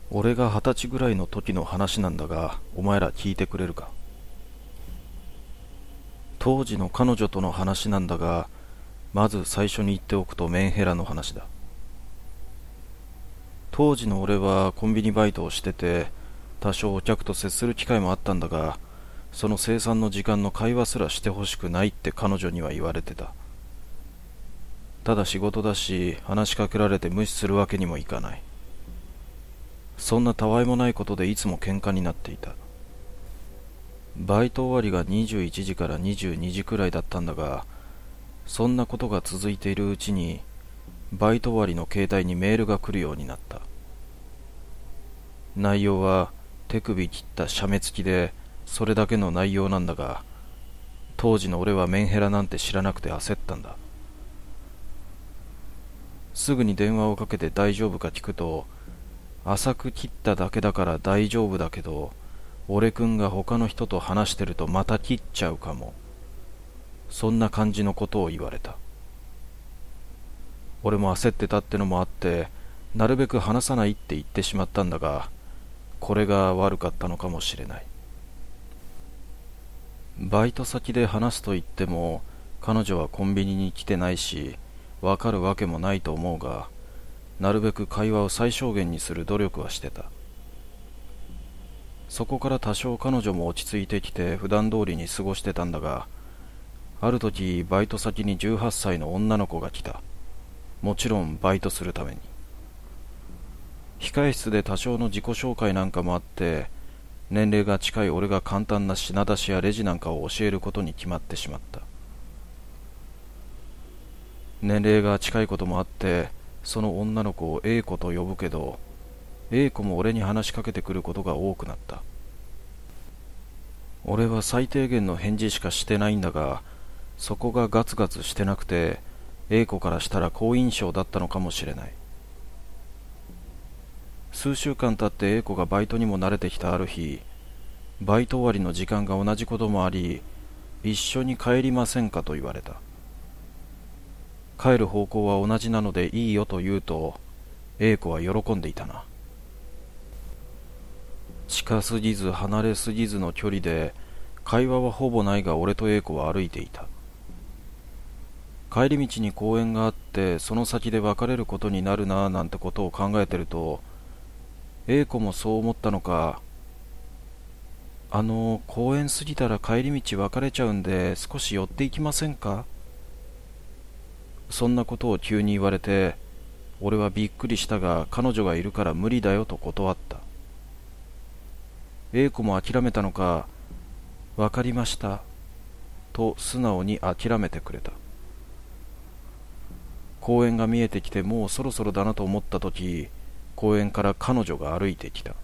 俺が20歳ぐらいの時の話なんだが、お前ら聞いてくれるか。当時の彼女との話なんだが、まず最初に言っておくとメンヘラの話だ。当時の俺はコンビニバイトをしてて、多少お客と接する機会もあったんだが、その生産の時間の会話すらしてほしくないって彼女には言われてた。ただ仕事だし、話しかけられて無視するわけにもいかない。そんなたわいもないことでいつも喧嘩になっていた。バイト終わりが21時から22時くらいだったんだが、そんなことが続いているうちに、バイト終わりの携帯にメールが来るようになった。内容は手首切った写メ付きで、それだけの内容なんだが、当時の俺はメンヘラなんて知らなくて焦ったんだ。すぐに電話をかけて大丈夫か聞くと、浅く切っただけだから大丈夫だけど、俺くんが他の人と話してるとまた切っちゃうかも。そんな感じのことを言われた。俺も焦ってたってのもあって、なるべく話さないって言ってしまったんだが、これが悪かったのかもしれない。バイト先で話すと言っても、彼女はコンビニに来てないし、わかるわけもないと思うが、なるべく会話を最小限にする努力はしてた。そこから多少彼女も落ち着いてきて普段通りに過ごしてたんだが、ある時バイト先に18歳の女の子が来た。もちろんバイトするために。控室で多少の自己紹介なんかもあって、年齢が近い俺が簡単な品出しやレジなんかを教えることに決まってしまった。年齢が近いこともあって、その女の子を A 子と呼ぶけど、A 子も俺に話しかけてくることが多くなった。俺は最低限の返事しかしてないんだが、そこがガツガツしてなくて、A 子からしたら好印象だったのかもしれない。数週間経って A 子がバイトにも慣れてきたある日、バイト終わりの時間が同じこともあり、一緒に帰りませんかと言われた。帰る方向は同じなのでいいよと言うと、A 子は喜んでいたな。近すぎず離れすぎずの距離で、会話はほぼないが俺と A 子は歩いていた。帰り道に公園があって、その先で別れることになるなぁなんてことを考えてると、A 子もそう思ったのか、公園過ぎたら帰り道別れちゃうんで少し寄っていきませんか？そんなことを急に言われて、俺はびっくりしたが彼女がいるから無理だよと断った。A 子も諦めたのか、わかりましたと素直に諦めてくれた。公園が見えてきてもうそろそろだなと思った時、公園から彼女が歩いてきた。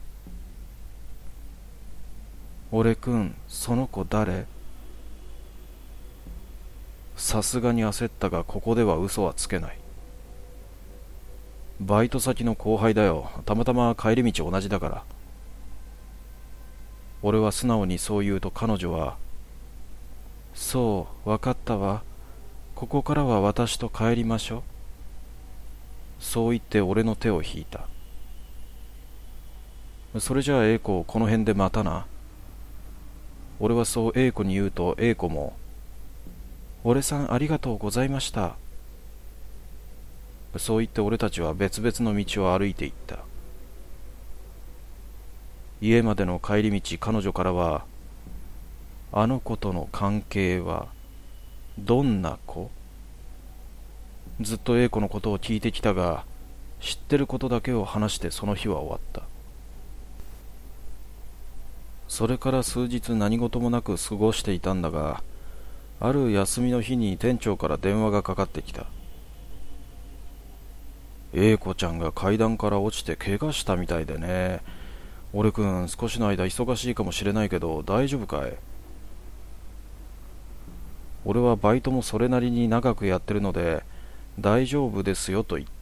俺くん、その子誰？さすがに焦ったがここでは嘘はつけない。バイト先の後輩だよ。たまたま帰り道同じだから。俺は素直にそう言うと彼女は、そう、わかったわ。ここからは私と帰りましょう。そう言って俺の手を引いた。それじゃあ A 子、この辺で待たな。俺はそう A 子に言うと A 子も、俺さんありがとうございました。そう言って俺たちは別々の道を歩いていった。家までの帰り道、彼女からは、あの子との関係はどんな子？ずっと A 子のことを聞いてきたが、知ってることだけを話してその日は終わった。それから数日何事もなく過ごしていたんだが、ある休みの日に店長から電話がかかってきた。A 子ちゃんが階段から落ちて怪我したみたいでね。俺くん、少しの間忙しいかもしれないけど大丈夫かい？俺はバイトもそれなりに長くやってるので大丈夫ですよと言った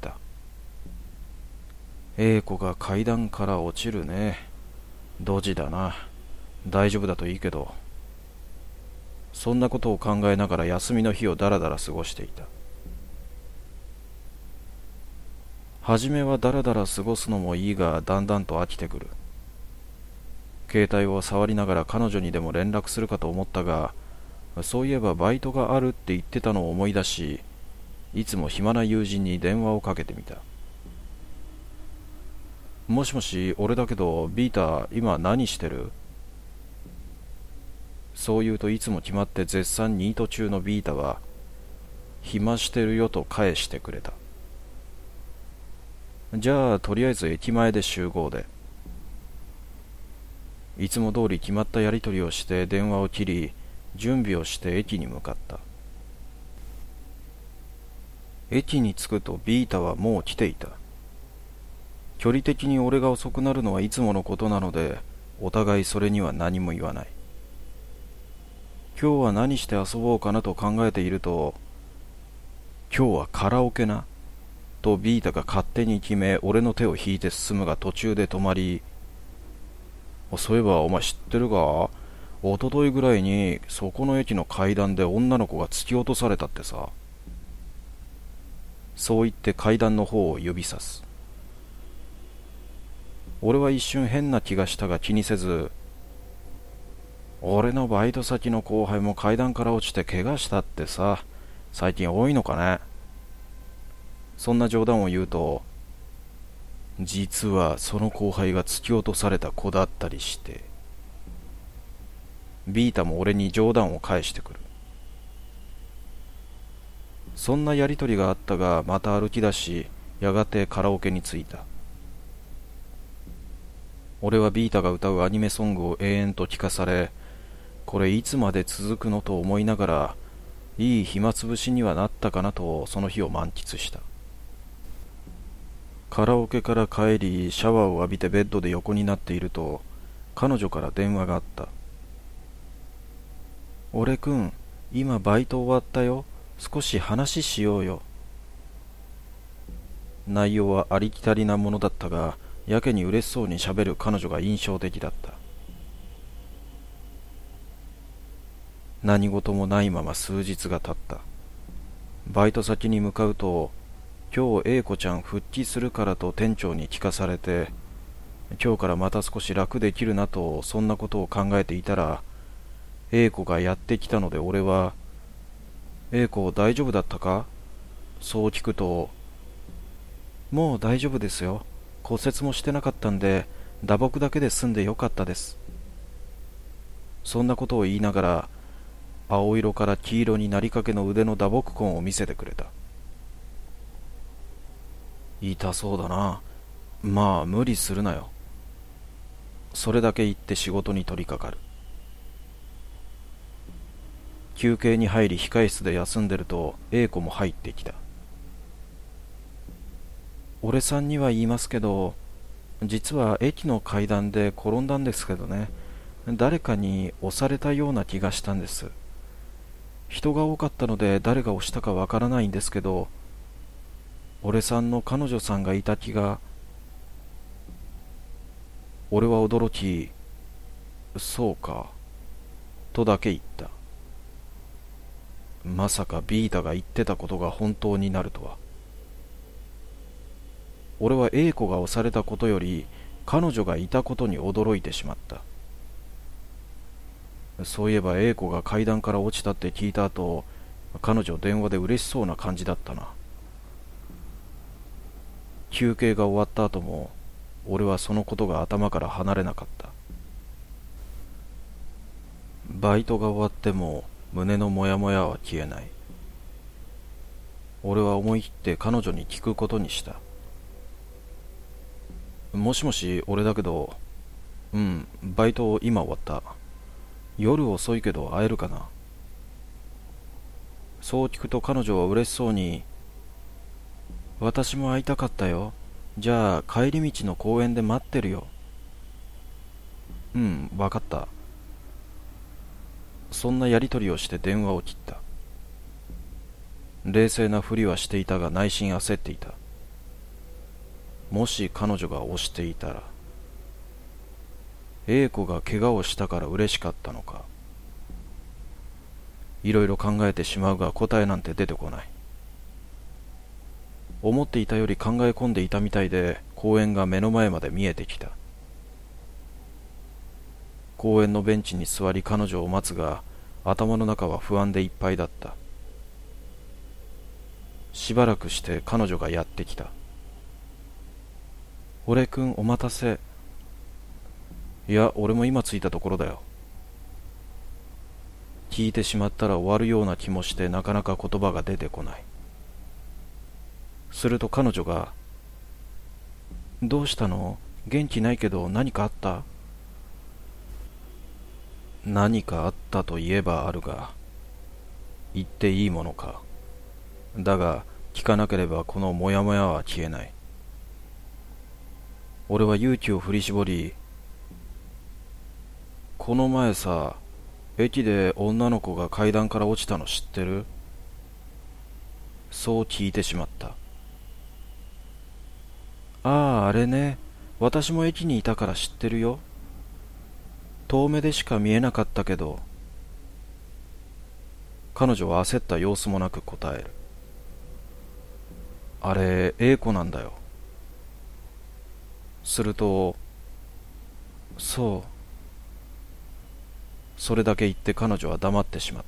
。A 子が階段から落ちるね。ドジだな。大丈夫だといいけど。そんなことを考えながら休みの日をだらだら過ごしていた。 初めはだらだら過ごすのもいいが、だんだんと飽きてくる。携帯を触りながら彼女にでも連絡するかと思ったが、そういえばバイトがあるって言ってたのを思い出し、いつも暇な友人に電話をかけてみた。もしもし、俺だけど、ビータ、今何してる？そう言うといつも決まって絶賛ニート中のビータは、暇してるよと返してくれた。じゃあ、とりあえず駅前で集合で。いつも通り決まったやり取りをして電話を切り、準備をして駅に向かった。駅に着くとビータはもう来ていた。距離的に俺が遅くなるのはいつものことなので、お互いそれには何も言わない。今日は何して遊ぼうかなと考えていると、今日はカラオケなとビータが勝手に決め、俺の手を引いて進むが途中で止まり、そういえばお前知ってるか？一昨日ぐらいにそこの駅の階段で女の子が突き落とされたってさ。そう言って階段の方を指さす。俺は一瞬変な気がしたが気にせず、俺のバイト先の後輩も階段から落ちて怪我したってさ、最近多いのかね。そんな冗談を言うと、実はその後輩が突き落とされた子だったりして、ビータも俺に冗談を返してくる。そんなやりとりがあったが、また歩き出し、やがてカラオケに着いた。俺はビータが歌うアニメソングを永遠と聞かされ、これいつまで続くのと思いながら、いい暇つぶしにはなったかなとその日を満喫した。カラオケから帰り、シャワーを浴びてベッドで横になっていると、彼女から電話があった。俺くん、今バイト終わったよ。少し話しようよ。内容はありきたりなものだったが、やけに嬉しそうにしゃべる彼女が印象的だった。何事もないまま数日が経った。バイト先に向かうと、今日 A 子ちゃん復帰するからと店長に聞かされて、今日からまた少し楽できるなとそんなことを考えていたら、A 子がやってきたので俺は、A 子大丈夫だったか？そう聞くと、もう大丈夫ですよ。骨折もしてなかったんで、打撲だけで済んでよかったです。そんなことを言いながら、青色から黄色になりかけの腕の打撲痕を見せてくれた。痛そうだな。まあ無理するなよ。それだけ言って仕事に取り掛かる。休憩に入り控室で休んでると A 子も入ってきた。俺さんには言いますけど、実は駅の階段で転んだんですけどね、誰かに押されたような気がしたんです。人が多かったので誰が押したかわからないんですけど、俺さんの彼女さんがいた気が。俺は驚き、そうか、とだけ言った。まさかビータが言ってたことが本当になるとは。俺は A 子が押されたことより彼女がいたことに驚いてしまった。そういえば A 子が階段から落ちたって聞いた後、彼女電話で嬉しそうな感じだったな。休憩が終わった後も俺はそのことが頭から離れなかった。バイトが終わっても胸のモヤモヤは消えない。俺は思い切って彼女に聞くことにした。もしもし、俺だけど、バイト今終わった。夜遅いけど会えるかな。そう聞くと彼女は嬉しそうに、私も会いたかったよ。じゃあ帰り道の公園で待ってるよ。わかった。そんなやりとりをして電話を切った。冷静なふりはしていたが内心焦っていた。もし彼女が押していたら、A 子が怪我をしたから嬉しかったのか。いろいろ考えてしまうが答えなんて出てこない。 思っていたより考え込んでいたみたいで、公園が目の前まで見えてきた。公園のベンチに座り彼女を待つが、頭の中は不安でいっぱいだった。しばらくして彼女がやってきた。俺くん、お待たせ。いや、俺も今着いたところだよ。聞いてしまったら終わるような気もしてなかなか言葉が出てこない。すると彼女が、どうしたの？元気ないけど何かあった？何かあったと言えばあるが、言っていいものか。だが、聞かなければこのモヤモヤは消えない。俺は勇気を振り絞り、この前さ、駅で女の子が階段から落ちたの知ってる？そう聞いてしまった。ああ、あれね。私も駅にいたから知ってるよ。遠目でしか見えなかったけど。彼女は焦った様子もなく答える。あれ、英子なんだよ。すると、そう。それだけ言って彼女は黙ってしまった。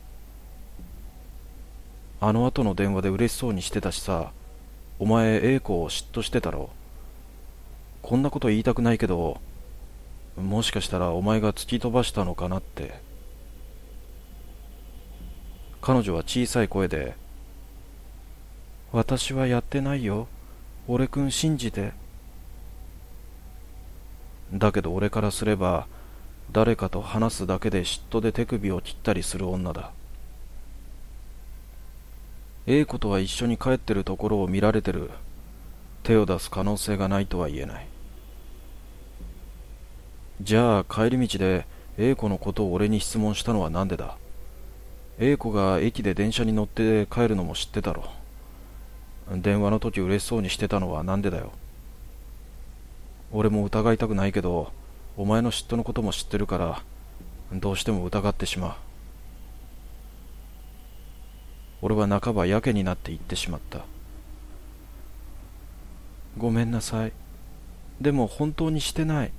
あの後の電話で嬉しそうにしてたしさ、お前英子を嫉妬してたろ。こんなこと言いたくないけど、もしかしたらお前が突き飛ばしたのかなって。彼女は小さい声で、私はやってないよ。俺くん信じて。だけど俺からすれば、誰かと話すだけで嫉妬で手首を切ったりする女だ。英子とは一緒に帰ってるところを見られてる。手を出す可能性がないとは言えない。じゃあ帰り道で英子のことを俺に質問したのはなんでだ？英子が駅で電車に乗って帰るのも知ってたろ。電話の時嬉しそうにしてたのはなんでだよ。俺も疑いたくないけど、お前の嫉妬のことも知ってるから、どうしても疑ってしまう。俺は半ばやけになって言ってしまった。ごめんなさい。でも本当にしてない。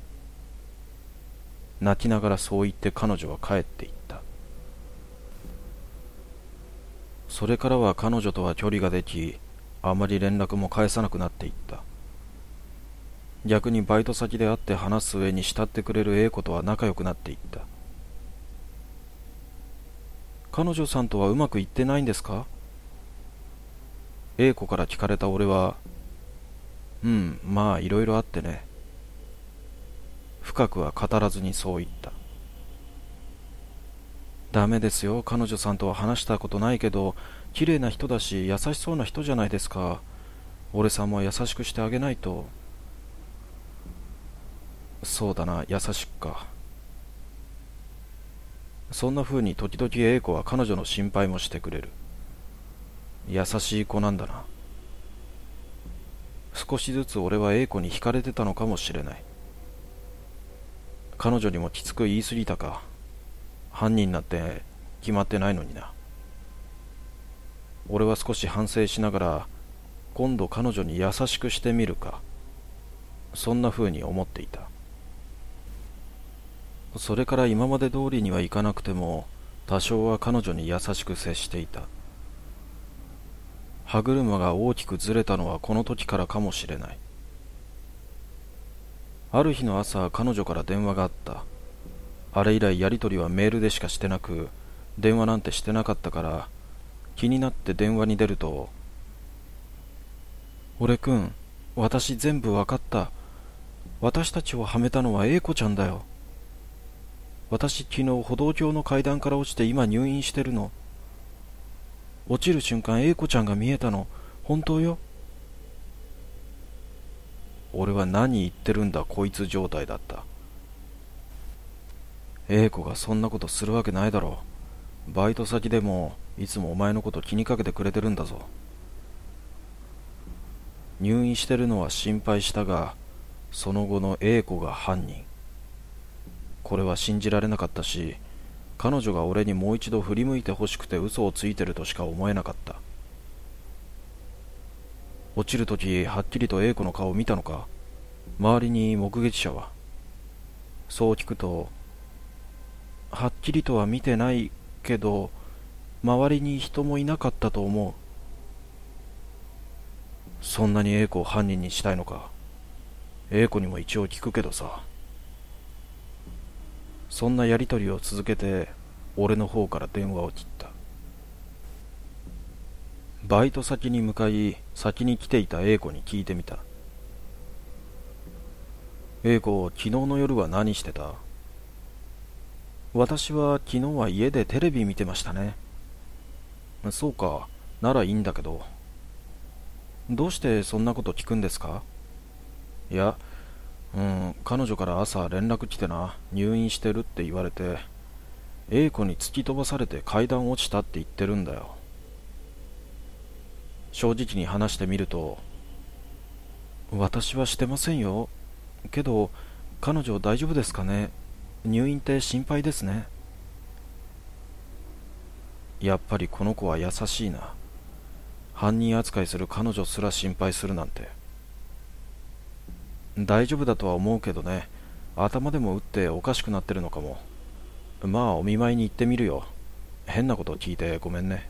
泣きながらそう言って彼女は帰っていった。それからは彼女とは距離ができ、あまり連絡も返さなくなっていった。逆にバイト先で会って話す上に慕ってくれる英子とは仲良くなっていった。彼女さんとはうまくいってないんですか？英子から聞かれた俺は、まあいろいろあってね。深くは語らずにそう言った。ダメですよ、彼女さんとは話したことないけど、綺麗な人だし優しそうな人じゃないですか。俺さんも優しくしてあげないと。そうだな、優しくか。そんな風に時々英子は彼女の心配もしてくれる。優しい子なんだな。少しずつ俺は英子に惹かれてたのかもしれない。彼女にもきつく言い過ぎたか。犯人なんて決まってないのにな。俺は少し反省しながら、今度彼女に優しくしてみるか、そんな風に思っていた。それから今まで通りにはいかなくても、多少は彼女に優しく接していた。歯車が大きくずれたのはこの時からかもしれない。ある日の朝、彼女から電話があった。あれ以来やりとりはメールでしかしてなく、電話なんてしてなかったから、気になって電話に出ると、俺くん、私全部わかった。私たちをはめたのは英子ちゃんだよ。私昨日歩道橋の階段から落ちて今入院してるの。落ちる瞬間英子ちゃんが見えたの。本当よ。俺は何言ってるんだこいつ状態だった。英子がそんなことするわけないだろう。バイト先でもいつもお前のこと気にかけてくれてるんだぞ。入院してるのは心配したが、その後の英子が犯人。これは信じられなかったし、彼女が俺にもう一度振り向いてほしくて嘘をついてるとしか思えなかった。 落ちるときはっきりと A 子の顔を見たのか？周りに目撃者は？そう聞くと、はっきりとは見てないけど、周りに人もいなかったと思う。そんなに A 子を犯人にしたいのか？ A 子にも一応聞くけどさ。そんなやりとりを続けて、俺の方から電話を切った。バイト先に向かい、先に来ていた A 子に聞いてみた。A 子、昨日の夜は何してた？私は昨日は家でテレビ見てましたね。そうか、ならいいんだけど。どうしてそんなこと聞くんですか？いや、彼女から朝連絡来てな、入院してるって言われて、A 子に突き飛ばされて階段落ちたって言ってるんだよ。正直に話してみると、私はしてませんよ。けど、彼女大丈夫ですかね？入院って心配ですね。やっぱりこの子は優しいな。犯人扱いする彼女すら心配するなんて。大丈夫だとは思うけどね。頭でも打っておかしくなってるのかも。まあお見舞いに行ってみるよ。変なこと聞いてごめんね。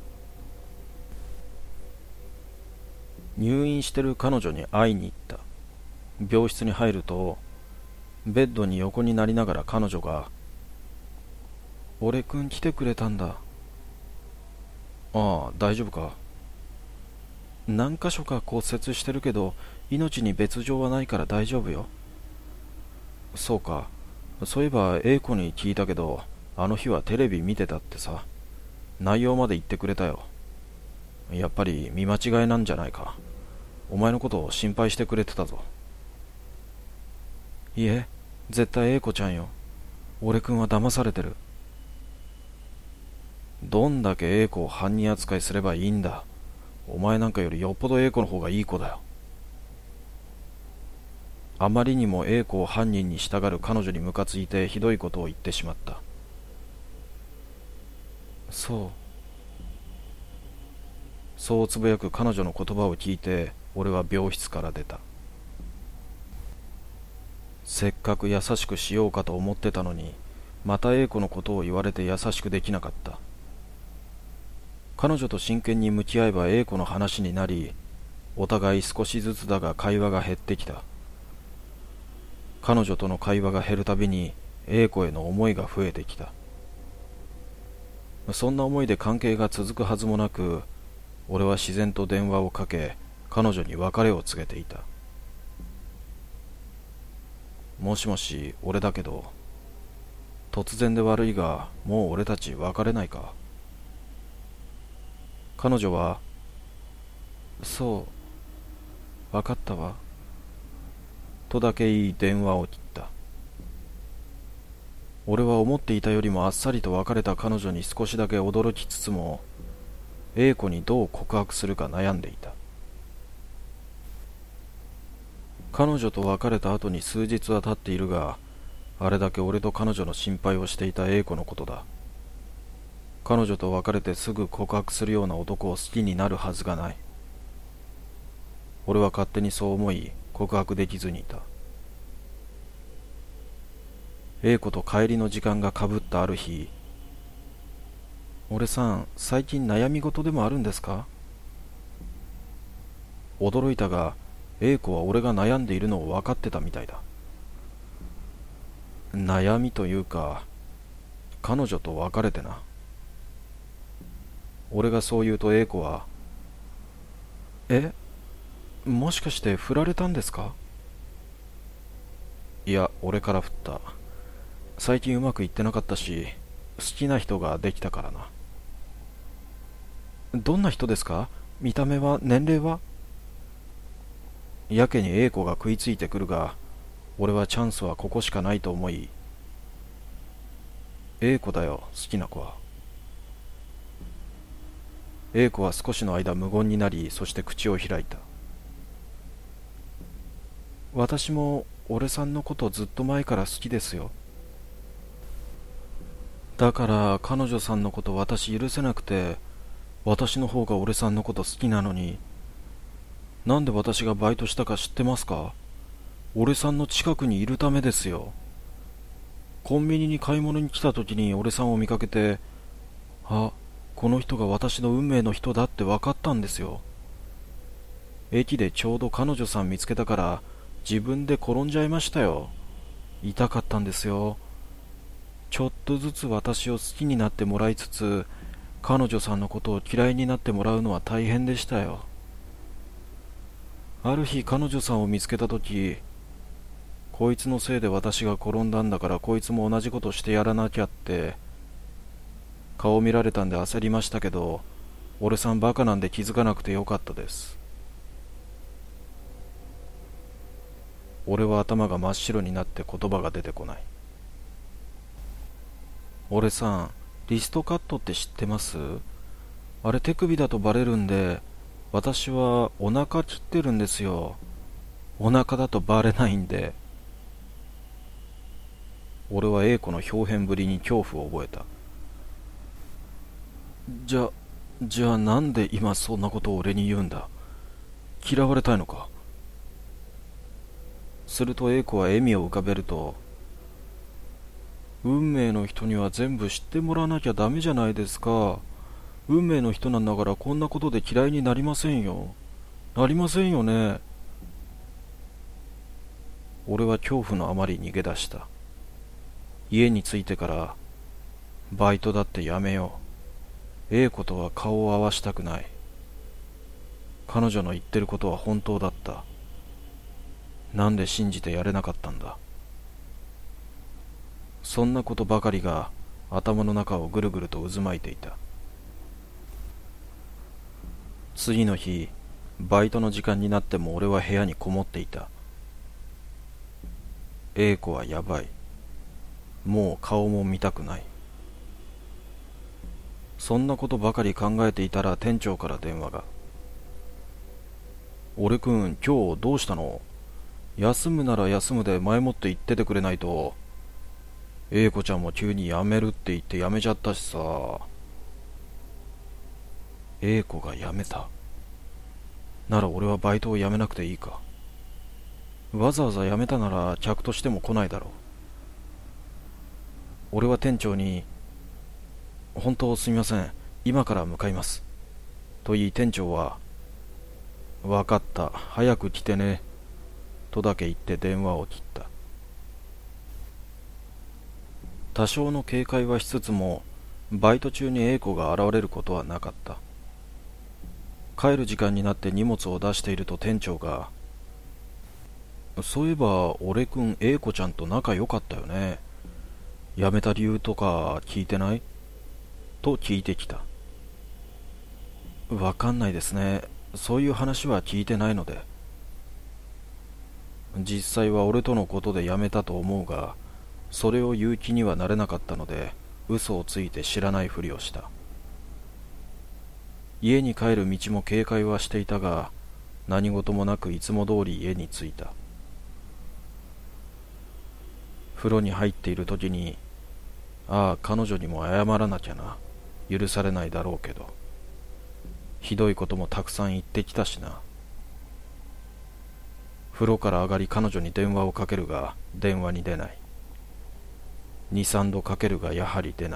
入院してる彼女に会いに行った。病室に入ると、ベッドに横になりながら彼女が、俺くん来てくれたんだ。ああ、大丈夫か？何箇所か骨折してるけど、命に別状はないから大丈夫よ。そうか。そういえば A 子に聞いたけど、あの日はテレビ見てたってさ。内容まで言ってくれたよ。やっぱり見間違いなんじゃないか。お前のことを心配してくれてたぞ。いえ、絶対 A 子ちゃんよ。俺くんは騙されてる。どんだけ A 子を犯人扱いすればいいんだ。お前なんかよりよっぽど A 子の方がいい子だよ。あまりにも A 子を犯人に従う彼女にムカついてひどいことを言ってしまった。そうつぶやく彼女の言葉を聞いて、俺は病室から出た。せっかく優しくしようかと思ってたのに、また A 子のことを言われて優しくできなかった。彼女と真剣に向き合えば A 子の話になり、お互い少しずつだが会話が減ってきた。彼女との会話が減るたびに A 子への思いが増えてきた。そんな思いで関係が続くはずもなく、俺は自然と電話をかけ、彼女に別れを告げていた。もしもし、俺だけど、突然で悪いが、もう俺たち別れないか？彼女は、そう、わかったわ。とだけ言い電話を切った。俺は思っていたよりもあっさりと別れた彼女に少しだけ驚きつつも、A 子にどう告白するか悩んでいた。彼女と別れた後に数日は経っているが、あれだけ俺と彼女の心配をしていた A 子のことだ。彼女と別れてすぐ告白するような男を好きになるはずがない。俺は勝手にそう思い、告白できずにいた。A 子と帰りの時間がかぶったある日、俺さん、最近悩み事でもあるんですか？驚いたが、A 子は俺が悩んでいるのを分かってたみたいだ。悩みというか、彼女と別れてな。俺がそう言うと A 子は、え、もしかして振られたんですか？いや、俺から振った。最近うまくいってなかったし、好きな人ができたからな。どんな人ですか？見た目は、年齢は？やけに A 子が食いついてくるが、俺はチャンスはここしかないと思い、A 子だよ、好きな子は。A 子は少しの間無言になり、そして口を開いた。私も俺さんのことずっと前から好きですよ。だから彼女さんのこと私許せなくて、私の方が俺さんのこと好きなのに、 なんで私がバイトしたか知ってますか？俺さんの近くにいるためですよ。コンビニに買い物に来た時に俺さんを見かけて、あ、この人が私の運命の人だって分かったんですよ。駅でちょうど彼女さん見つけたから自分で転んじゃいましたよ。痛かったんですよ。ちょっとずつ私を好きになってもらいつつ、彼女さんのことを嫌いになってもらうのは大変でしたよ。ある日彼女さんを見つけた時、こいつのせいで私が転んだんだからこいつも同じことしてやらなきゃって顔見られたんで焦りましたけど、俺さんバカなんで気づかなくてよかったです。俺は頭が真っ白になって言葉が出てこない。俺さん、リストカットって知ってます？あれ手首だとバレるんで、私はお腹切ってるんですよ。お腹だとバレないんで。俺は A 子の表変ぶりに恐怖を覚えた。じゃ、じゃあなんで今そんなことを俺に言うんだ？嫌われたいのか？すると A 子は笑みを浮かべると、運命の人には全部知ってもらわなきゃダメじゃないですか。運命の人なんだからこんなことで嫌いになりませんよ。なりませんよね。俺は恐怖のあまり逃げ出した。家に着いてから、バイトだってやめよう。A 子とは顔を合わしたくない。彼女の言ってることは本当だった。なんで信じてやれなかったんだ。そんなことばかりが頭の中をぐるぐると渦巻いていた。次の日、バイトの時間になっても俺は部屋にこもっていた。A 子はやばい。もう顔も見たくない。そんなことばかり考えていたら店長から電話が。俺くん、今日どうしたの？休むなら休むで前もって言っててくれないと。A 子ちゃんも急に辞めるって言って辞めちゃったしさ。A 子が辞めた。なら俺はバイトを辞めなくていいか。わざわざ辞めたなら客としても来ないだろう。俺は店長に、本当すみません、今から向かいます。と言い店長は、わかった、早く来てね。とだけ言って電話を切った。多少の警戒はしつつも、バイト中に A 子が現れることはなかった。帰る時間になって荷物を出していると店長が、そういえば俺くん A 子ちゃんと仲良かったよね。辞めた理由とか聞いてない？と聞いてきた。わかんないですね。そういう話は聞いてないので。実際は俺とのことで辞めたと思うが、それを言う気にはなれなかったので、嘘をついて知らないふりをした。家に帰る道も警戒はしていたが、何事もなくいつも通り家に着いた。風呂に入っている時に、ああ、彼女にも謝らなきゃな。許されないだろうけど。ひどいこともたくさん言ってきたしな。風呂から上がり彼女に電話をかけるが、電話に出ない。2、3度かけるがやはり出ない。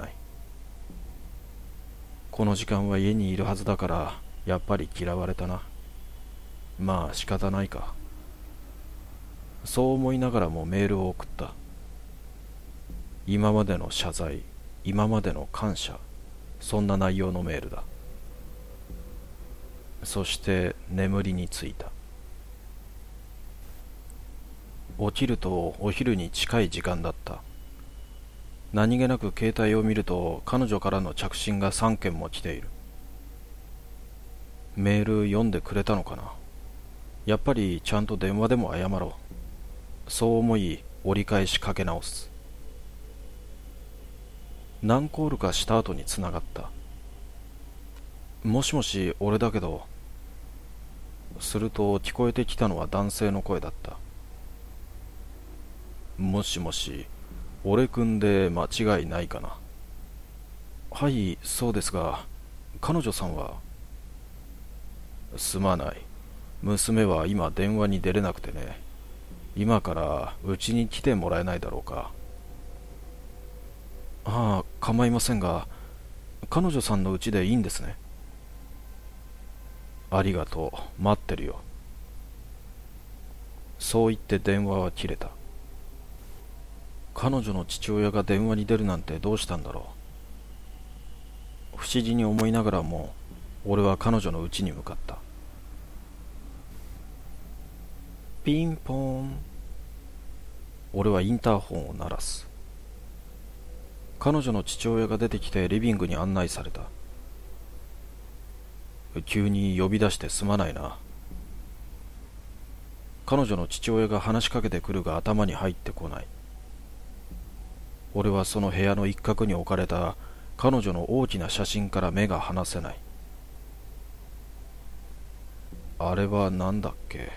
この時間は家にいるはずだから、やっぱり嫌われたな。まあ仕方ないか。そう思いながらもメールを送った。今までの謝罪、今までの感謝、そんな内容のメールだ。そして眠りについた。起きるとお昼に近い時間だった。何気なく携帯を見ると彼女からの着信が3件も来ている。メール読んでくれたのかな。やっぱりちゃんと電話でも謝ろう。そう思い折り返しかけ直す。何コールかした後につながった。もしもし、俺だけど。すると聞こえてきたのは男性の声だった。もしもし、俺くんで間違いないかな。はい、そうですが、彼女さんは？すまない。 娘は今電話に出れなくてね。今からうちに来てもらえないだろうか。ああ、構いませんが、彼女さんのうちでいいんですね。ありがとう、待ってるよ。そう言って電話は切れた。彼女の父親が電話に出るなんてどうしたんだろう。不思議に思いながらも、俺は彼女の家に向かった。ピンポーン。俺はインターホンを鳴らす。彼女の父親が出てきてリビングに案内された。急に呼び出してすまないな。彼女の父親が話しかけてくるが頭に入ってこない。俺はその部屋の一角に置かれた彼女の大きな写真から目が離せない。あれは何だっけ。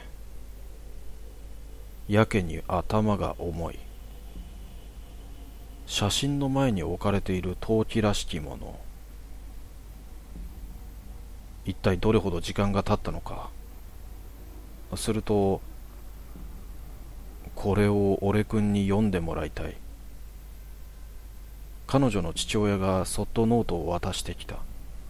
やけに頭が重い。写真の前に置かれている陶器らしきもの。一体どれほど時間が経ったのか。すると、これを俺くんに読んでもらいたい。彼女の父親がそっとノートを渡してきた。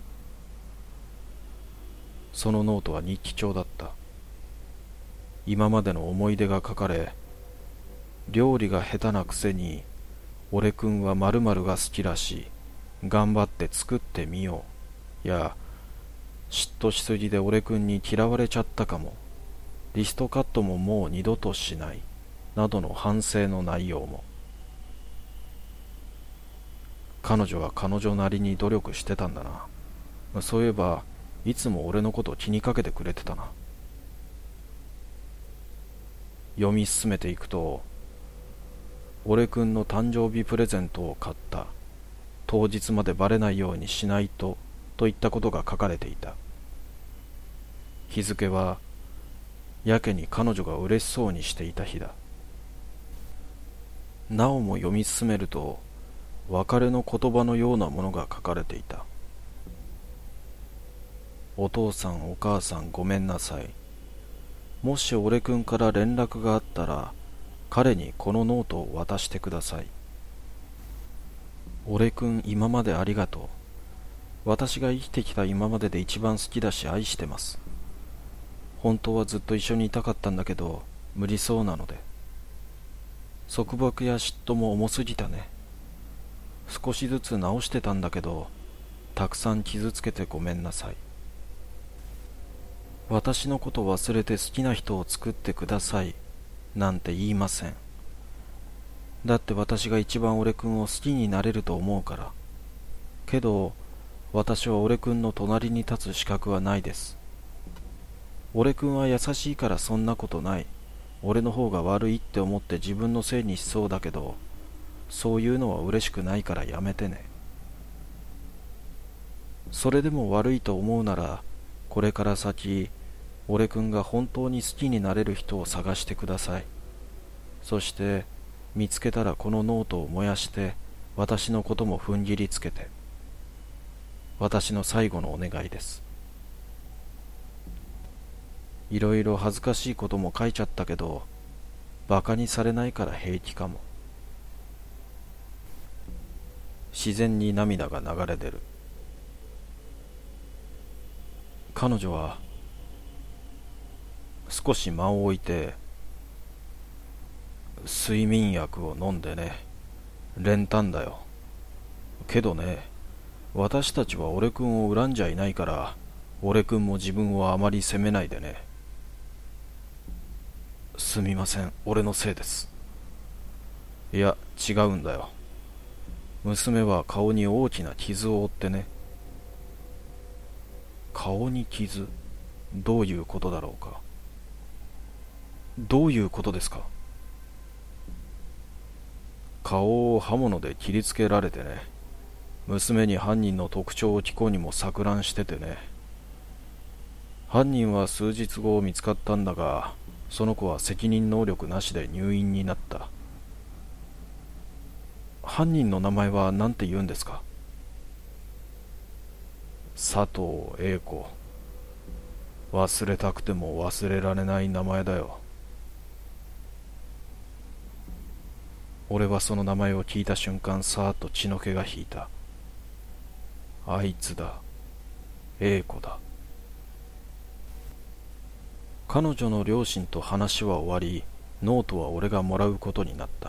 そのノートは日記帳だった。今までの思い出が書かれ、料理が下手なくせに俺くんは〇〇が好きらしい、頑張って作ってみようや、嫉妬しすぎで俺くんに嫌われちゃったかも、リストカットももう二度としないなどの反省の内容も。彼女は彼女なりに努力してたんだな。そういえばいつも俺のことを気にかけてくれてたな。読み進めていくと、俺くんの誕生日プレゼントを買った、当日までバレないようにしないといったことが書かれていた。日付はやけに彼女が嬉しそうにしていた日だ。なおも読み進めると、別れの言葉のようなものが書かれていた。お父さんお母さんごめんなさい。もし俺くんから連絡があったら、彼にこのノートを渡してください。俺くん今までありがとう。私が生きてきた今までで一番好きだし愛してます。本当はずっと一緒にいたかったんだけど、無理そうなので。束縛や嫉妬も重すぎたね。少しずつ直してたんだけど、たくさん傷つけてごめんなさい。私のこと忘れて好きな人を作ってくださいなんて言いません。だって私が一番俺くんを好きになれると思うから。けど私は俺くんの隣に立つ資格はないです。俺くんは優しいからそんなことない。俺の方が悪いって思って自分のせいにしそうだけど、そういうのは嬉しくないからやめてね。それでも悪いと思うなら、これから先俺くんが本当に好きになれる人を探してください。そして見つけたらこのノートを燃やして私のことも踏ん切りつけて。私の最後のお願いです。いろいろ恥ずかしいことも書いちゃったけど、バカにされないから平気かも。自然に涙が流れ出る。彼女は少し間を置いて、睡眠薬を飲んでね。練炭だよ。けどね、私たちは俺くんを恨んじゃいないから、俺くんも自分をあまり責めないでね。すみません、俺のせいです。いや、違うんだよ。娘は顔に大きな傷を負ってね。顔に傷？どういうことだろうか。どういうことですか。顔を刃物で切りつけられてね。娘に犯人の特徴を聞こうにも錯乱しててね。犯人は数日後見つかったんだが、その子は責任能力なしで入院になった。犯人の名前は何て言うんですか。佐藤栄子。 忘れたくても忘れられない名前だよ。俺はその名前を聞いた瞬間、さーっと血の気が引いた。あいつだ。英子だ。彼女の両親と話は終わり、ノートは俺がもらうことになった。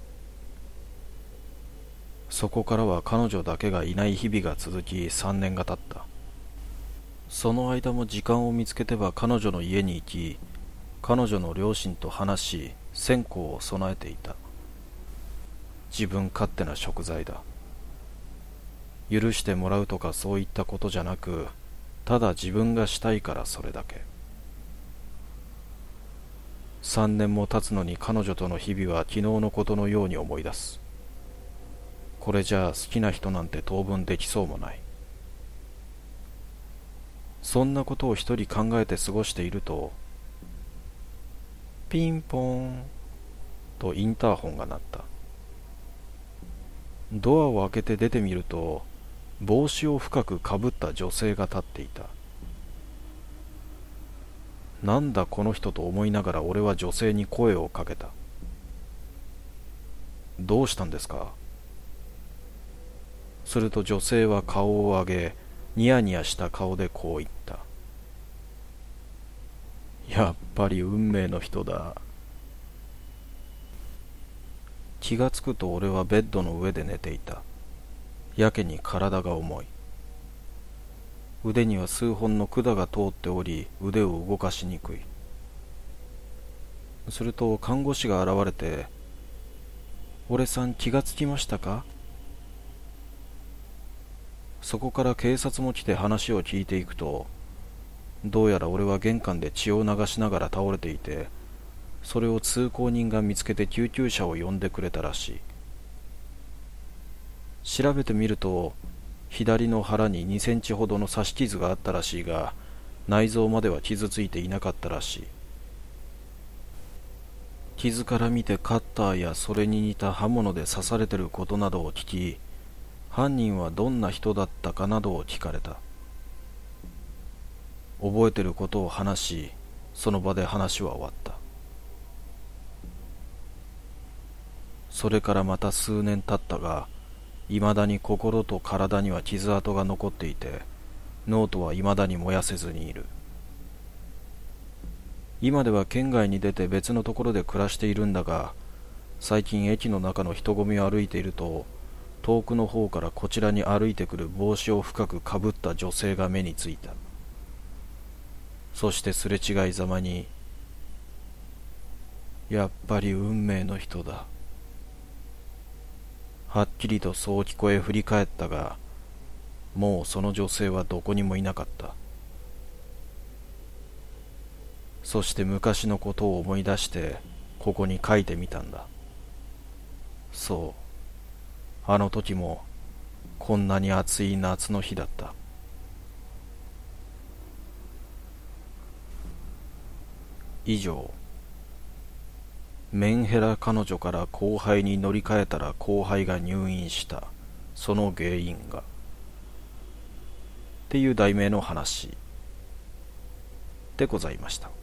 そこからは彼女だけがいない日々が続き、3年が経った。その間も時間を見つけては彼女の家に行き、彼女の両親と話し、線香を備えていた。自分勝手な贖罪だ。許してもらうとかそういったことじゃなく、ただ自分がしたいからそれだけ。3年も経つのに彼女との日々は昨日のことのように思い出す。これじゃあ好きな人なんて当分できそうもない。そんなことを一人考えて過ごしていると、ピンポーンとインターホンが鳴った。ドアを開けて出てみると、帽子を深くかぶった女性が立っていた。なんだこの人と思いながら俺は女性に声をかけた。どうしたんですか？すると女性は顔を上げ、ニヤニヤした顔でこう言った。やっぱり運命の人だ。気がつくと俺はベッドの上で寝ていた。やけに体が重い。腕には数本の管が通っており、腕を動かしにくい。すると看護師が現れて、俺さん気がつきましたか？そこから警察も来て話を聞いていくと、どうやら俺は玄関で血を流しながら倒れていて、それを通行人が見つけて救急車を呼んでくれたらしい。調べてみると、左の腹に2センチほどの刺し傷があったらしいが、内臓までは傷ついていなかったらしい。傷から見てカッターやそれに似た刃物で刺されてることなどを聞き、犯人はどんな人だったかなどを聞かれた。覚えてることを話し、その場で話は終わった。それからまた数年経ったが、いまだに心と体には傷跡が残っていて、ノートはいまだに燃やせずにいる。今では県外に出て別のところで暮らしているんだが、最近駅の中の人混みを歩いていると、遠くの方からこちらに歩いてくる帽子を深くかぶった女性が目についた。そしてすれ違いざまに、やっぱり運命の人だ。はっきりとそう聞こえ振り返ったが、もうその女性はどこにもいなかった。そして昔のことを思い出してここに書いてみたんだ。そう、あの時もこんなに暑い夏の日だった。以上。メンヘラ彼女から後輩に乗り換えたら後輩が入院した。その原因が。っていう題名の話でございました。